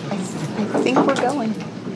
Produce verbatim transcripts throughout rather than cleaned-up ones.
I think we're going.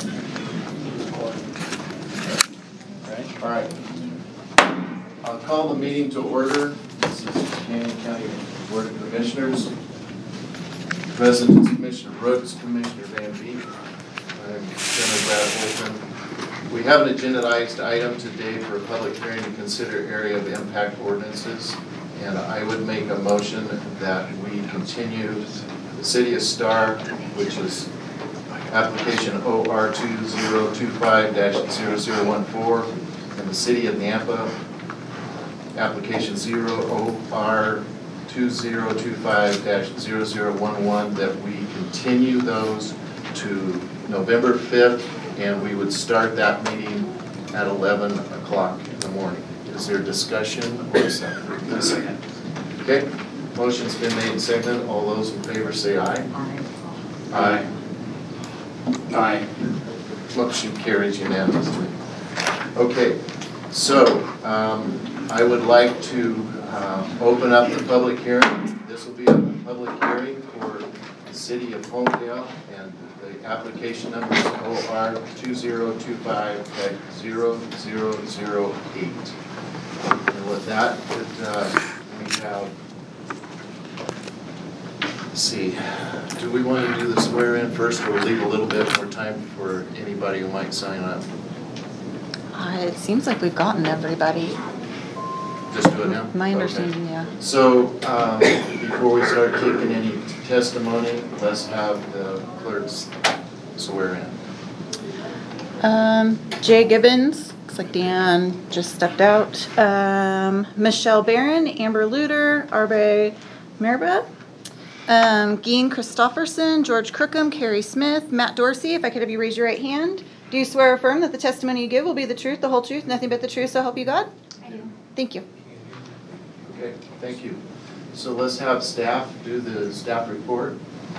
All right. I'll call the meeting to order. This is Canyon County Board of Commissioners. Present is Commissioner Brooks, Commissioner Van Beek. I'm Chairman Brad Holton. We have an agendized item today for a public hearing to consider area of impact ordinances. And I would make a motion that we continue the City of Star, which is application O R two zero two five dash zero zero one four, and the City of Nampa, application zero O R two zero two five dash zero zero one one, that we continue those to November fifth, and we would start that meeting at eleven o'clock in the morning. Is there discussion or second? Second. Okay, motion's been made and seconded. All those in favor say aye. Aye. Aye. Aye. Motion carries unanimously. Okay, so um, I would like to uh, open up the public hearing. This will be a public hearing for the City of Homedale, and the application number is O R two zero two five dash zero zero zero eight. And with that, it, uh, we have, let's see, do we want to do the swear in first, or leave a little bit more time for anybody who might sign up? Uh, it seems like we've gotten everybody. Just do it now? My understanding, okay. yeah. So um, before we start taking any testimony, let's have the clerks swear in. Um, Jay Gibbons. Looks like Dan just stepped out. Um, Michelle Barron, Amber Luter, Arbe Merba, um, Geen Christofferson, George Crookham, Carrie Smith, Matt Dorsey. If I could have you raise your right hand. Do you swear or affirm that the testimony you give will be the truth, the whole truth, nothing but the truth, so help you God? I do. Thank you. Okay, thank you. So let's have staff do the staff report.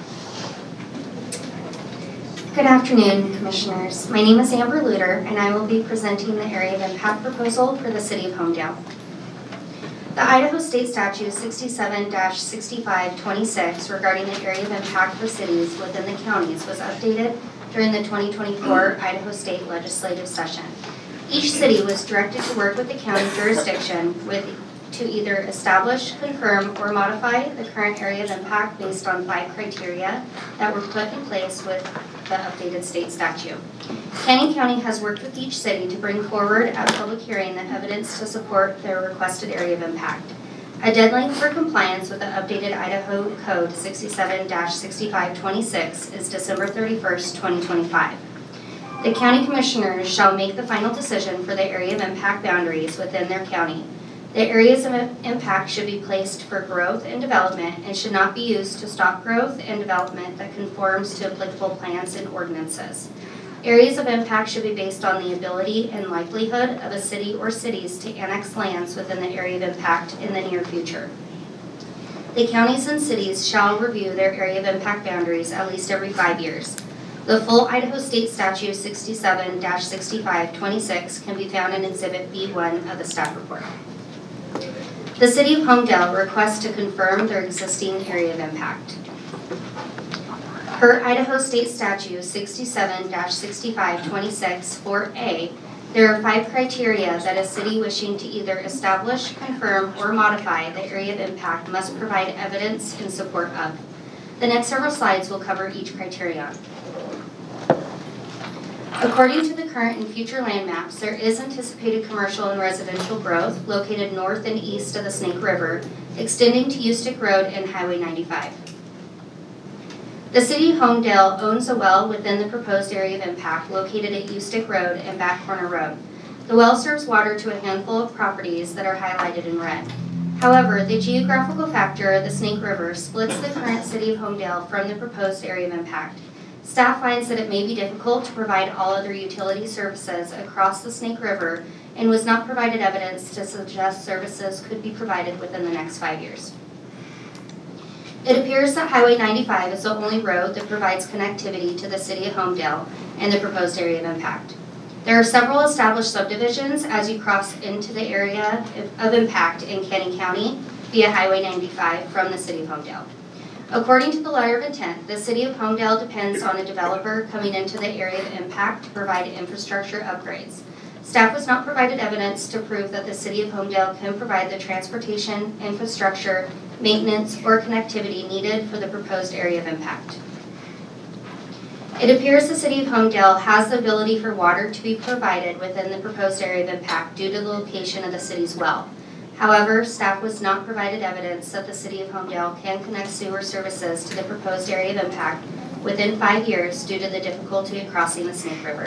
Good afternoon, Commissioners. My name is Amber Luter, and I will be presenting the Area of Impact proposal for the City of Homedale. The Idaho State Statute sixty-seven dash sixty-five twenty-six regarding the area of impact for cities within the counties was updated during the twenty twenty-four Idaho State Legislative Session. Each city was directed to work with the county jurisdiction with to either establish, confirm, or modify the current area of impact based on five criteria that were put in place with the updated state statute. Canyon County has worked with each city to bring forward at public hearing the evidence to support their requested area of impact. A deadline for compliance with the updated Idaho Code sixty-seven dash sixty-five twenty-six is December thirty-first, twenty twenty-five. The county commissioners shall make the final decision for the area of impact boundaries within their county. The areas of impact should be placed for growth and development and should not be used to stop growth and development that conforms to applicable plans and ordinances. Areas of impact should be based on the ability and likelihood of a city or cities to annex lands within the area of impact in the near future. The counties and cities shall review their area of impact boundaries at least every five years. The full Idaho State Statute sixty-seven dash sixty-five twenty-six can be found in Exhibit B one of the staff report. The City of Homedale requests to confirm their existing area of impact. Per Idaho State Statute sixty-seven dash sixty-five twenty-six four A, there are five criteria that a city wishing to either establish, confirm, or modify the area of impact must provide evidence in support of. The next several slides will cover each criterion. According to the current and future land maps, there is anticipated commercial and residential growth located north and east of the Snake River, extending to Ustick Road and Highway ninety-five. The City of Homedale owns a well within the proposed area of impact located at Ustick Road and Back Corner Road. The well serves water to a handful of properties that are highlighted in red. However, the geographical factor of the Snake River splits the current City of Homedale from the proposed area of impact. Staff finds that it may be difficult to provide all other utility services across the Snake River and was not provided evidence to suggest services could be provided within the next five years. It appears that Highway ninety-five is the only road that provides connectivity to the City of Homedale and the proposed area of impact. There are several established subdivisions as you cross into the area of impact in Canyon County via Highway ninety-five from the City of Homedale. According to the letter of intent, the City of Homedale depends on a developer coming into the area of impact to provide infrastructure upgrades. Staff was not provided evidence to prove that the City of Homedale can provide the transportation, infrastructure, maintenance, or connectivity needed for the proposed area of impact. It appears the City of Homedale has the ability for water to be provided within the proposed area of impact due to the location of the city's well. However, staff was not provided evidence that the City of Homedale can connect sewer services to the proposed area of impact within five years due to the difficulty of crossing the Snake River.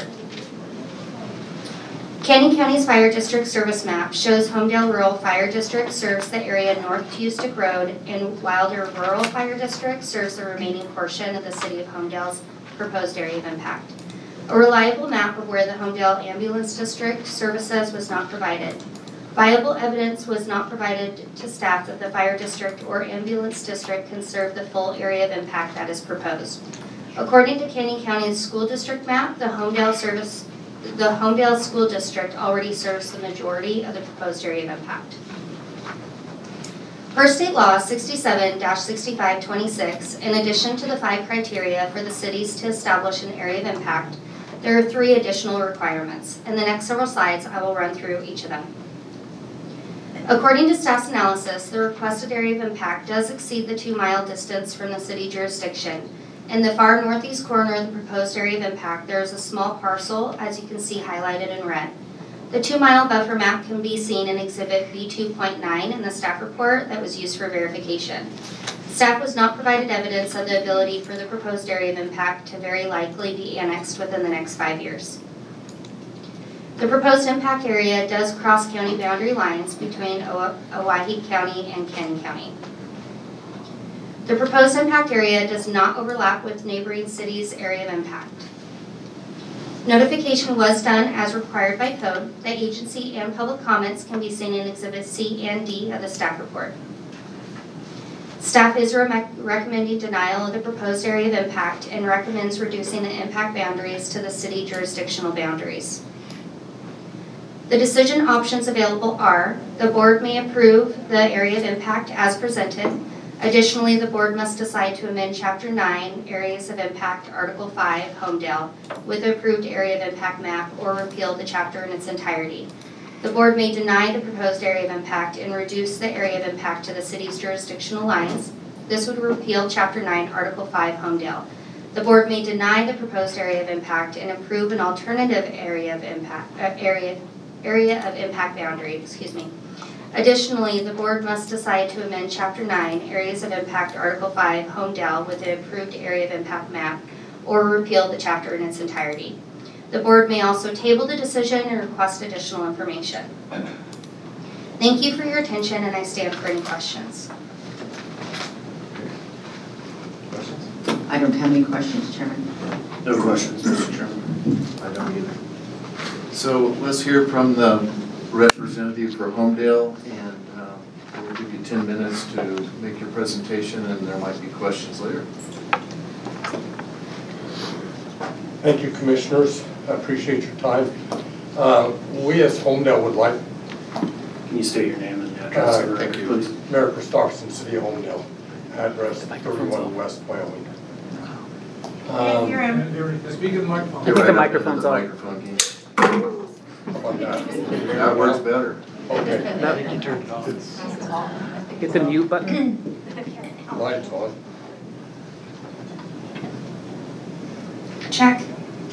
Canyon County's Fire District Service Map shows Homedale Rural Fire District serves the area north to Ustick Road, and Wilder Rural Fire District serves the remaining portion of the City of Homedale's proposed area of impact. A reliable map of where the Homedale Ambulance District services was not provided. Viable evidence was not provided to staff that the fire district or ambulance district can serve the full area of impact that is proposed. According to Canyon County's school district map, the Homedale service the Homedale School District already serves the majority of the proposed area of impact. Per state law sixty-seven dash sixty-five twenty-six, in addition to the five criteria for the cities to establish an area of impact, there are three additional requirements. In the next several slides, I will run through each of them. According to staff's analysis, the requested area of impact does exceed the two-mile distance from the city jurisdiction. In the far northeast corner of the proposed area of impact, there is a small parcel, as you can see highlighted in red. The two-mile buffer map can be seen in Exhibit B two point nine in the staff report that was used for verification. Staff was not provided evidence of the ability for the proposed area of impact to very likely be annexed within the next five years. The proposed impact area does cross county boundary lines between Owyhee County and Canyon County. The proposed impact area does not overlap with neighboring cities' area of impact. Notification was done as required by code. The agency and public comments can be seen in Exhibit C and D of the staff report. Staff is re- recommending denial of the proposed area of impact and recommends reducing the impact boundaries to the city jurisdictional boundaries. The decision options available are: the board may approve the area of impact as presented. Additionally, the board must decide to amend Chapter nine, Areas of Impact, Article five, Homedale, with the approved area of impact map, or repeal the chapter in its entirety. The board may deny the proposed area of impact and reduce the area of impact to the city's jurisdictional lines. This would repeal Chapter nine, Article five, Homedale. The board may deny the proposed area of impact and approve an alternative area of impact, uh, area, area of impact boundary, excuse me. Additionally, the board must decide to amend Chapter nine, Areas of Impact, Article five, Homedale, with the approved area of impact map, or repeal the chapter in its entirety. The board may also table the decision and request additional information. Thank you for your attention, and I stand for any questions. Questions? I don't have any questions, Chairman. No questions, Mister Chairman. I don't either. So let's hear from the representative for Homedale, and uh, we'll give you ten minutes to make your presentation, and there might be questions later. Thank you, Commissioners. I appreciate your time. Uh, we as Homedale would like, Can you state your name and address uh, for the record, you. please? Mayor Christopherson, City of Homedale, address thirty-one West Wyoming. Um, Speak in the microphone. Get think the right up into microphone's the on. microphone, Keith. how about that? That works better. Okay, No, you turn it off. Get the mute button. lights on. Check.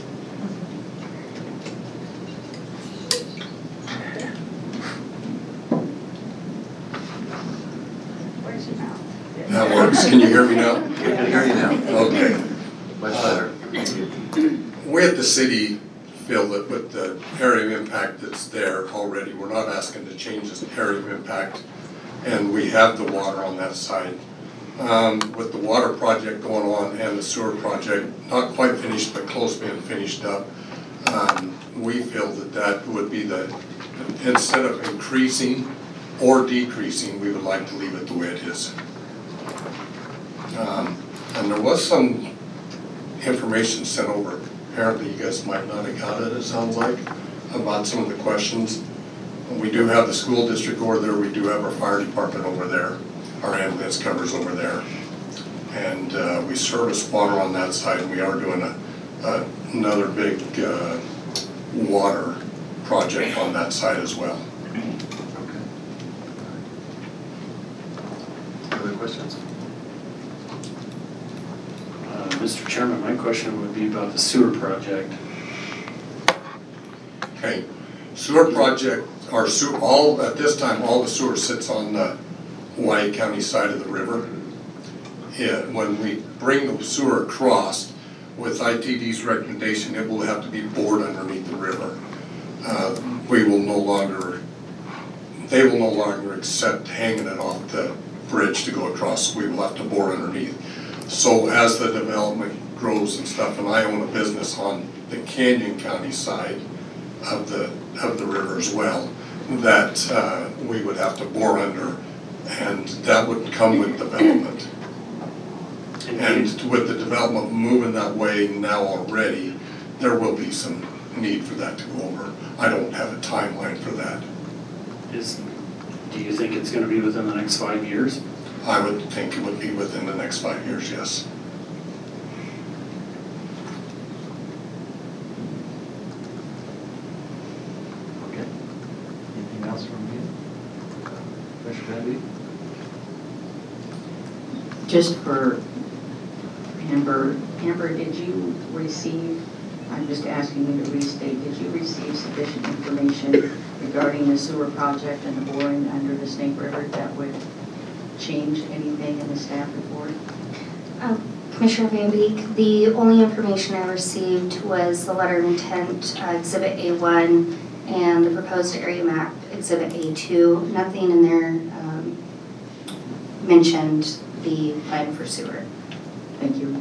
That works. Can you hear me now? We can hear you now. Okay. Much better. We at the city feel that with the area of impact that's there already, we're not asking to change this area of impact, and we have the water on that side. Um, with the water project going on and the sewer project, not quite finished, but close being finished up, um, we feel that that would be the, instead of increasing or decreasing, we would like to leave it the way it is. Um, and there was some information sent over. Apparently you guys might not have got it, it sounds like, about some of the questions. We do have the school district over there, we do have our fire department over there, our ambulance covers over there. And uh, we service water on that side, and we are doing a, a, another big uh, water project on that side as well. Okay. Other questions? Uh, Mister Chairman, my question would be about the sewer project. Okay, sewer project, our sewer, all, at this time, all the sewer sits on the Hawaii County side of the river. Yeah, when we bring the sewer across, with I T D's recommendation, it will have to be bored underneath the river. Uh, we will no longer, they will no longer accept hanging it off the bridge to go across, we will have to bore underneath. So as the development grows and stuff, and I own a business on the Canyon County side of the, of the river as well, that uh, we would have to bore under, and that would come with development. And with the development moving that way now already, there will be some need for that to go over. I don't have a timeline for that. Is, do you think it's gonna be within the next five years? I would think it would be within the next five years, yes. Okay. Anything else from you? Commissioner Benby? Just for Amber, Amber, did you receive, I'm just asking you to restate, did you receive sufficient information regarding the sewer project and the boring under the Snake River that would change anything in the staff report? Um, Commissioner Van Beek, the only information I received was the letter of intent, uh, Exhibit A one, and the proposed area map, Exhibit A two. Nothing in there um, mentioned the plan for sewer. Thank you.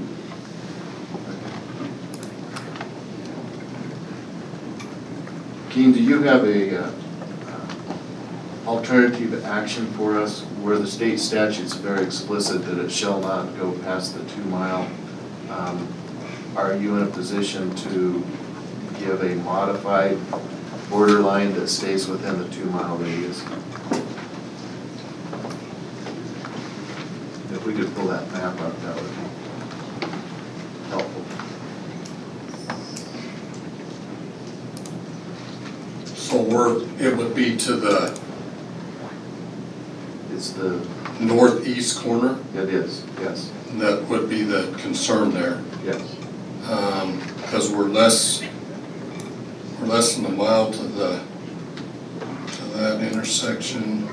Keen, do you have a uh, uh, alternative action for us where the state statute's very explicit that it shall not go past the two mile? Um, Are you in a position to give a modified borderline that stays within the two mile radius? If we could pull that map up, that would be helpful. So we're, it would be to the It's the, northeast corner, it is, yes, that would be the concern there. yes. Um, because we're less, we're less than a mile to the, to that intersection.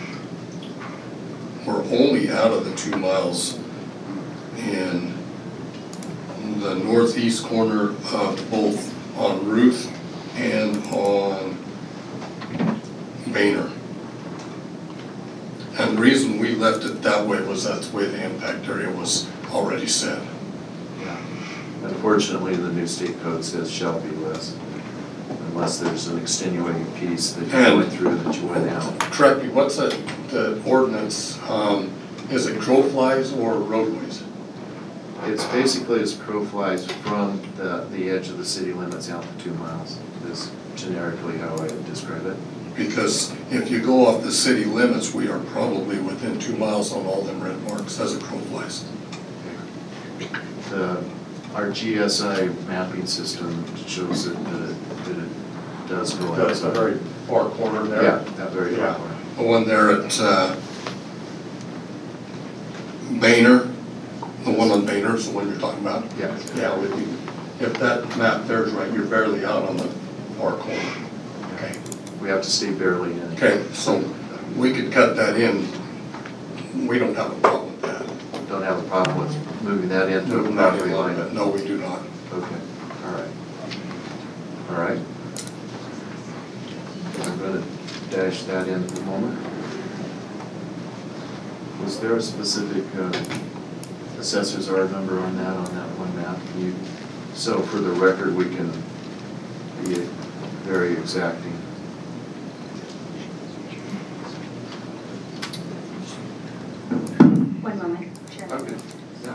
We're only out of the two miles in the northeast corner of both on Ruth and on Boehner. And the reason we left it that way was that's the way the impact area was already set. Yeah. Unfortunately, the new state code says shall be less, unless there's an extenuating piece that you And- went through that you went out. Correct me, what's the, the ordinance, um, is it crow flies or roadways? It's basically as crow flies from the, the edge of the city limits out to two miles, is generically how I describe it. Because if you go off the city limits, we are probably within two miles on all them red marks as a crow flies. The, our G S I mapping system shows that, that it, that it does go outside. That's a very far corner there. Yeah, that very far Yeah. corner. The one there at, uh, Boehner, the one on Boehner is the one you're talking about? Yeah. Yeah, would be, if that map there's right, you're barely out on the far corner. Okay. We have to stay barely in. Okay, so we could cut that in. We don't have a problem with that. Don't have a problem with moving that into a Moving that property in a little line. bit. No, we do not. Okay, all right. All right. I'm gonna dash that in for a moment. Was there a specific uh, assessor's R number on that, on that one map? Can you, so for the record, we can be very exacting. One moment, Chair. Okay. Yeah.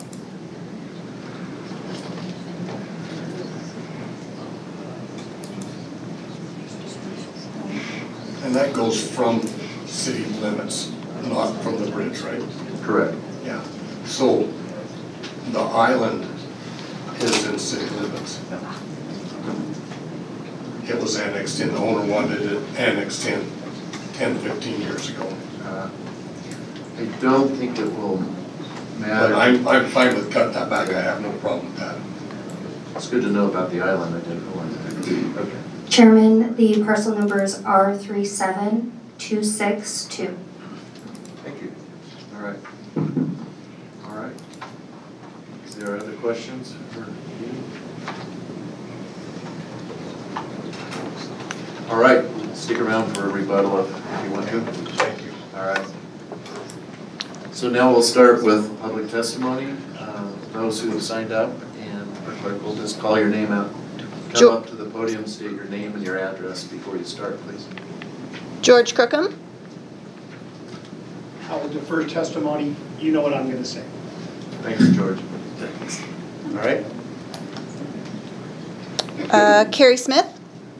And that goes from city limits, not from the bridge, right? Correct. Yeah. So the island is in city limits. It was annexed in, the owner wanted it annexed in ten, fifteen years ago. Uh, I don't think it will But matter. I'm, I'm fine with cutting that back, I have no problem with that. It's good to know about the island, I didn't know. Okay. Chairman, the parcel numbers are three seven two six two. Thank you. All right. All right. Is there other questions for Dean? All right, stick around for a rebuttal if if you want to. Thank you. All right. So now we'll start with public testimony. Uh, Those who have signed up, and our clerk will just call your name out. Come Jo- up to the podium, state your name and your address before you start, please. George Crookham. I will defer testimony, you know what I'm going to say. Thanks, George. All right. Uh, Carrie Smith.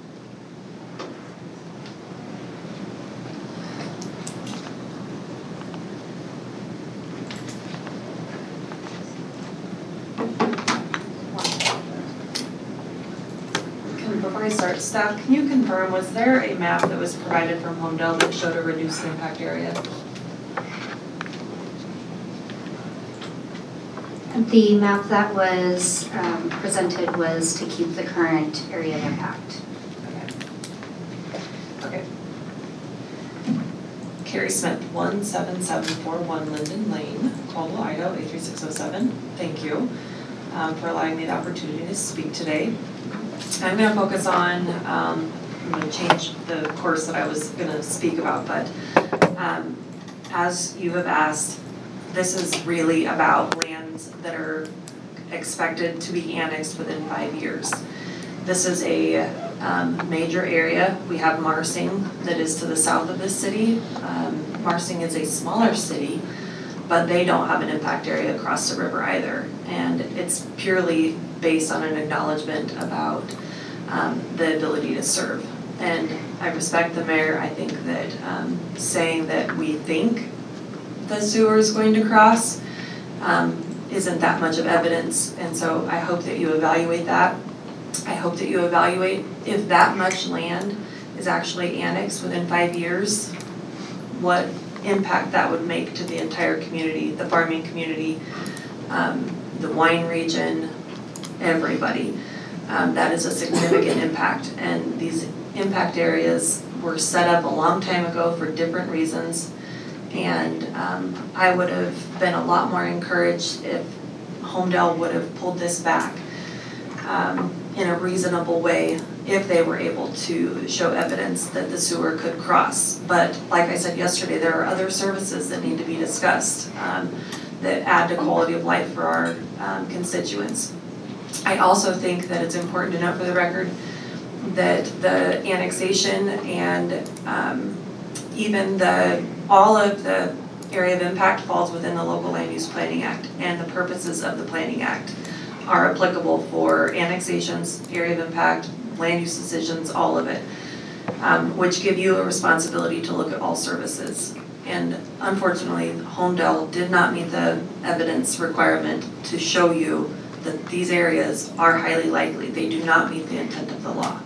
Can- Before I start, staff, can you confirm, was there a map that was provided from Homedale that showed a reduced impact area? The map that was um, presented was to keep the current area of impact. Okay. Carrie Smith, one seven seven four one Linden Lane, Caldwell, Idaho, eight three six oh seven. Thank you um, for allowing me the opportunity to speak today. I'm going to focus on, um, I'm going to change the course that I was going to speak about, but um, as you have asked, this is really about lands that are expected to be annexed within five years. This is a um, major area. We have Marsing that is to the south of this city. Um, Marsing is a smaller city, but they don't have an impact area across the river either. And it's purely based on an acknowledgement about um, the ability to serve. And I respect the mayor. I think that um, saying that we think the sewer is going to cross um, isn't that much of evidence. And so I hope that you evaluate that. I hope that you evaluate if that much land is actually annexed within five years, what impact that would make to the entire community, the farming community, um, the wine region, everybody. Um, that is a significant impact. And these impact areas were set up a long time ago for different reasons. And um, I would have been a lot more encouraged if Homedale would have pulled this back um, in a reasonable way if they were able to show evidence that the sewer could cross. But like I said yesterday, there are other services that need to be discussed um, that add to quality of life for our um, constituents. I also think that it's important to note for the record that the annexation and um, even the all of the area of impact falls within the Local Land Use Planning Act, and the purposes of the Planning Act are applicable for annexations, area of impact, land use decisions, all of it, um, which give you a responsibility to look at all services. And unfortunately, Homedale did not meet the evidence requirement to show you that these areas are highly likely. They do not meet the intent of the law.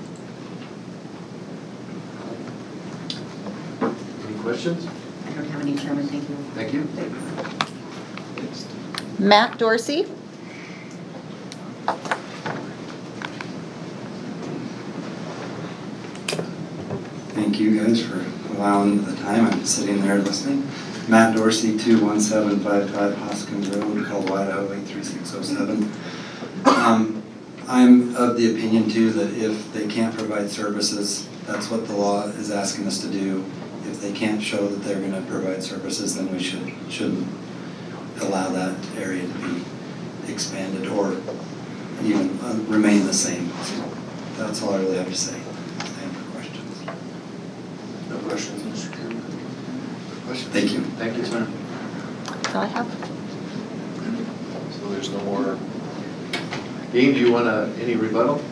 Any questions? I don't have any, Chairman, thank you. Thank you. Thanks. Matt Dorsey. Thank you guys for allowing the time. I'm sitting there listening. Matt Dorsey, two one seven five five Hoskins Road, Caldwell, Idaho, eight three six oh seven. Um, I'm of the opinion too that if they can't provide services, that's what the law is asking us to do. If they can't show that they're going to provide services, then we should, shouldn't allow that area to be expanded or even uh, remain the same. So that's all I really have to say. Stand for questions. No questions, Mister Chairman? Questions? Thank you. Thank you, sir. That's all I have. So there's no more. Dean, do you want to, any rebuttal?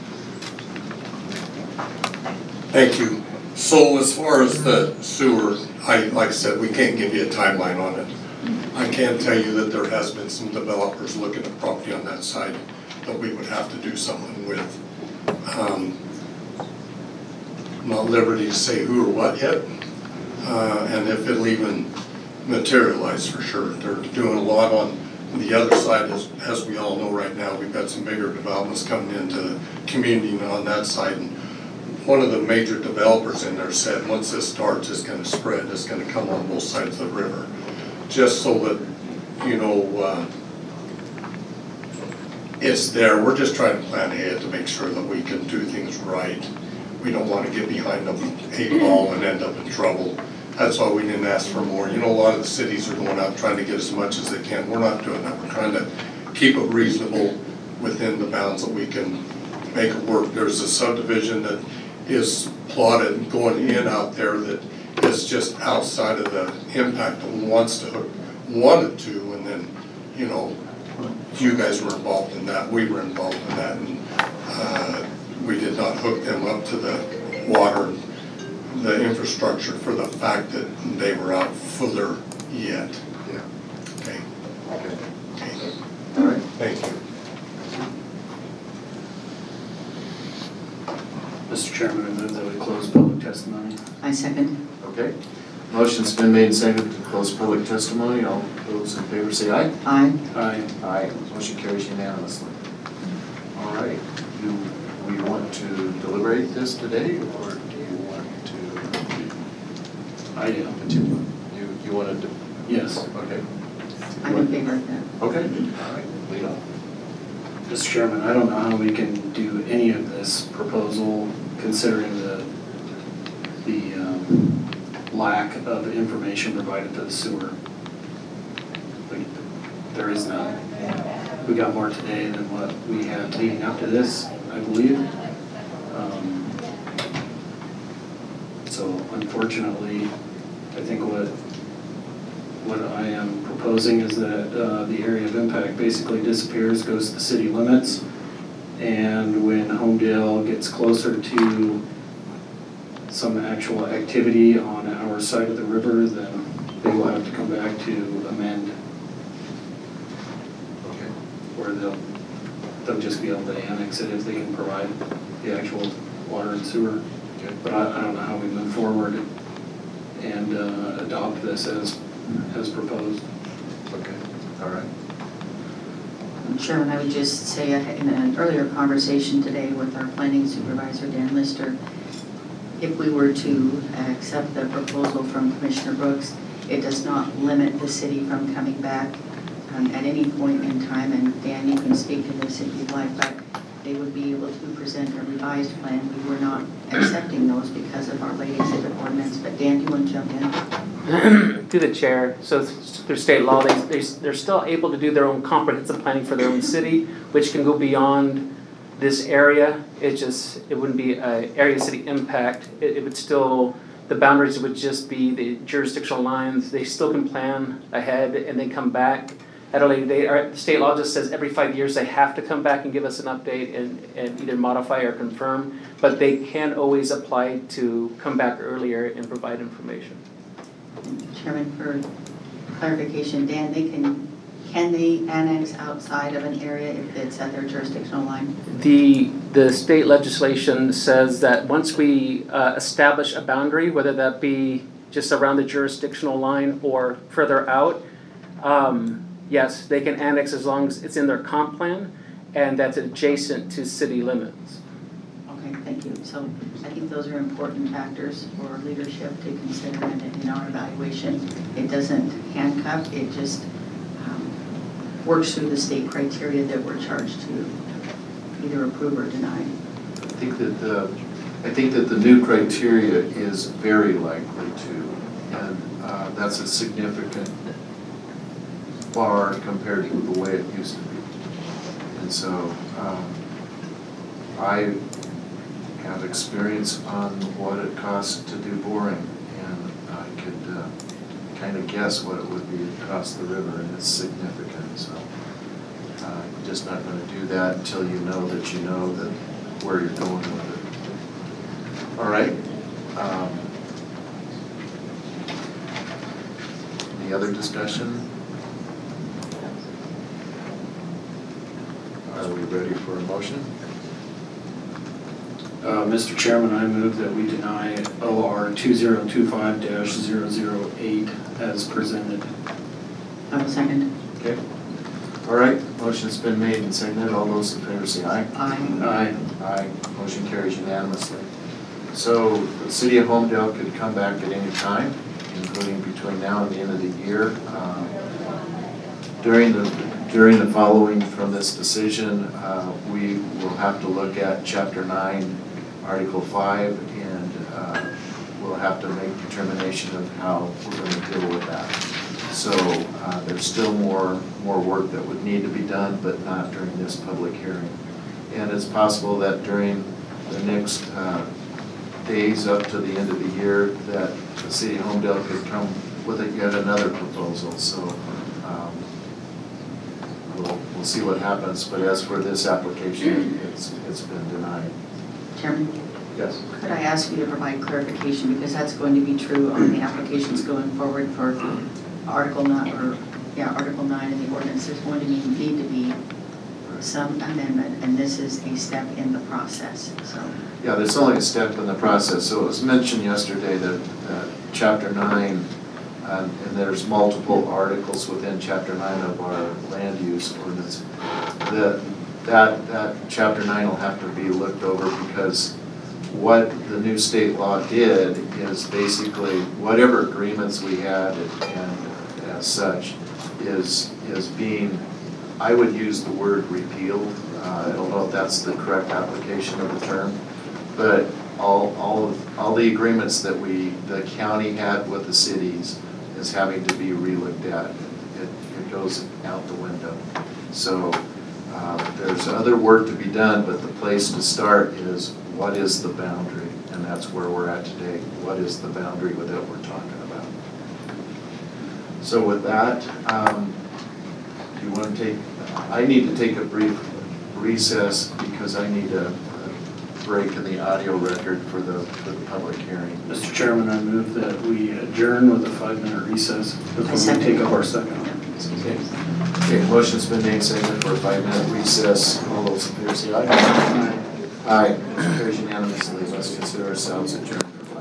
Thank you. So as far as the sewer, I, like I said, we can't give you a timeline on it. I can tell you that there has been some developers looking at property on that side that we would have to do something with. Um, not liberty to say who or what yet, uh, and if it'll even materialize for sure. They're doing a lot on the other side, as, as we all know right now. We've got some bigger developments coming into the community on that side. And one of the major developers in there said, once this starts, it's going to spread. It's going to come on both sides of the river, just so that, you know, uh, it's there. We're just trying to plan ahead to make sure that we can do things right. We don't want to get behind the eight ball and end up in trouble. That's why we didn't ask for more. You know, a lot of the cities are going out trying to get as much as they can. We're not doing that. We're trying to keep it reasonable within the bounds that we can make it work. There's a subdivision that is plotted going in out there that is just outside of the impact that wants to hook, wanted to, and then, you know, you guys were involved in that, we were involved in that, and uh, we did not hook them up to the water, the infrastructure, for the fact that they were out further yet. Yeah. Okay. Okay. Okay. All right. Thank you. Mister Chairman, I move that we close public testimony. I second. Okay. Motion's been made and seconded to close public testimony. All those in favor say aye. Aye. Aye. Aye. Motion carries unanimously. All right. Do we want to deliberate this today, or do you want to I do. continue? You, you wanted to? Yes. Okay. I'm in favor of that. Okay. All right. Lead on. Mister Chairman, I don't know how we can do any of this proposal considering the, the um, lack of information provided to the sewer. Like, there is none. We got more today than what we had leading up to this, I believe. Um, so unfortunately, I think what what I am proposing is that uh, the area of impact basically disappears, goes to the city limits, and when Homedale gets closer to some actual activity on our side of the river, then they will have to come back to amend, Okay. or they'll they'll just be able to annex it if they can provide the actual water and sewer. Okay. But I, I don't know how we move forward and uh, adopt this as as proposed. Okay. All right. Chairman, I would just say uh, in an earlier conversation today with our planning supervisor, Dan Lister, if we were to accept the proposal from Commissioner Brooks, it does not limit the city from coming back um, at any point in time, and Dan, you can speak to this if you'd like, but they would be able to present a revised plan. We were not accepting those because of our late exhibit ordinance, but Dan, do you want to jump in? To the chair, so through state law, they, they, they're still able to do their own comprehensive planning for their own city, which can go beyond this area. It just, it wouldn't be a area city impact. It, it would still, the boundaries would just be the jurisdictional lines. They still can plan ahead and then come back at a later date. Our, the state law just says every five years they have to come back and give us an update and, and either modify or confirm, but they can always apply to come back earlier and provide information. Chairman, for clarification, Dan, they can, can they annex outside of an area if it's at their jurisdictional line? The, the state legislation says that once we uh, establish a boundary, whether that be just around the jurisdictional line or further out, um, yes, they can annex as long as it's in their comp plan and that's adjacent to city limits. Okay, thank you. So I think those are important factors for leadership to consider in, in our evaluation. It doesn't handcuff, it just um, works through the state criteria that we're charged to either approve or deny. I think that the, I think that the new criteria is very likely to, and uh, that's a significant bar compared to the way it used to be. And so um, I have experience on what it costs to do boring, and I could uh, kind of guess what it would be to cross the river, and it's significant. So uh, you're just not going to do that until you know that you know that where you're going with it. All right. Um, Any other discussion? Are we ready for a motion? Uh, Mister Chairman, I move that we deny O R two zero two five dash zero zero eight as presented. I will second. Okay. All right, motion's been made and seconded. All those in favor say aye. Aye. Aye. Aye. Motion carries unanimously. So the city of Homedale could come back at any time, including between now and the end of the year. Uh, During the, during the following from this decision, uh, we will have to look at chapter nine, article five, and uh, we'll have to make determination of how we're going to deal with that. So uh, there's still more, more work that would need to be done, but not during this public hearing. And it's possible that during the next uh, days up to the end of the year, that the city of Homedale could come with a- yet another proposal. So um, we'll, we'll see what happens. But as for this application, it's, it's been denied. Chairman, Yes. could I ask you to provide clarification, because that's going to be true on the applications going forward for Article nine, or, yeah, Article nine in the ordinance. There's going to need, need to be some amendment, and this is a step in the process, so. Yeah, there's only a step in the process. So it was mentioned yesterday that, that chapter nine, um, and there's multiple articles within chapter nine of our land use ordinance. That, that, that chapter nine will have to be looked over, because what the new state law did is basically whatever agreements we had and, and as such is, is being, I would use the word repealed. Uh, I don't know if that's the correct application of the term, but all, all, of, all the agreements that we, the county had with the cities is having to be relooked at. It, it goes out the window. So uh, there's other work to be done, but the place to start is what is the boundary? And that's where we're at today. What is the boundary that we're talking about? So with that, um, do you want to take, I need to take a brief recess because I need a, a break in the audio record for the, for the public hearing. Mister Chairman, I move that we adjourn with a five-minute recess I before second. we take up our second. Okay, okay, motion's been made, seconded for a five-minute recess. All those in favor say aye. Aye. Motion carries unanimously. Let's consider ourselves adjourned.